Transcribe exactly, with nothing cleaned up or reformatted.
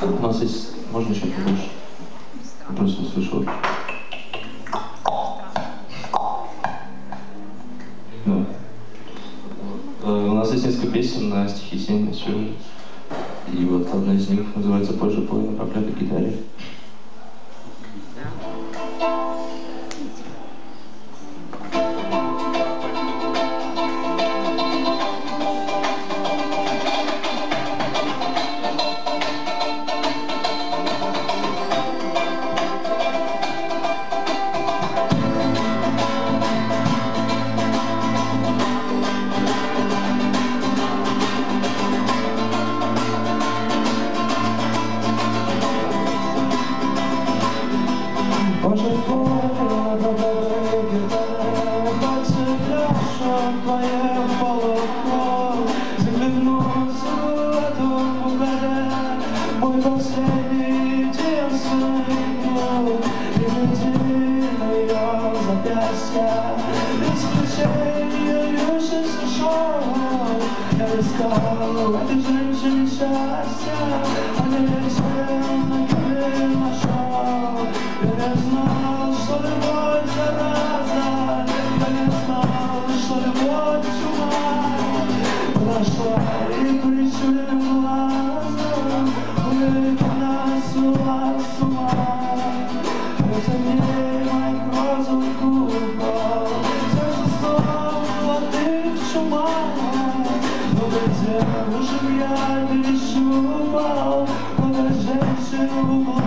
У нас есть... Можно еще побольше? Я просто услышал. Да. У нас есть несколько песен на стихи Сени Сюжи. И вот одна из них называется «Позже пой на проклятой гитаре». Позже пой на проклятой гитаре, пальцы пляшут твоих полуков. Заглянуться в эту угаре, мой последний единственный друг. Приведи на ее запястье, исключение льющийся шоу. Я искал в этой женщине счастья, а не летел на крылья нашел. Я не знал, что любовь зараза, я не знал, что любовь чума. Подошла и прищуренным глазом увидит она свела с ума. Это не моих розовых губов, сердце снова ты чума. Но где девушек я перещупал, пока женщину в углу.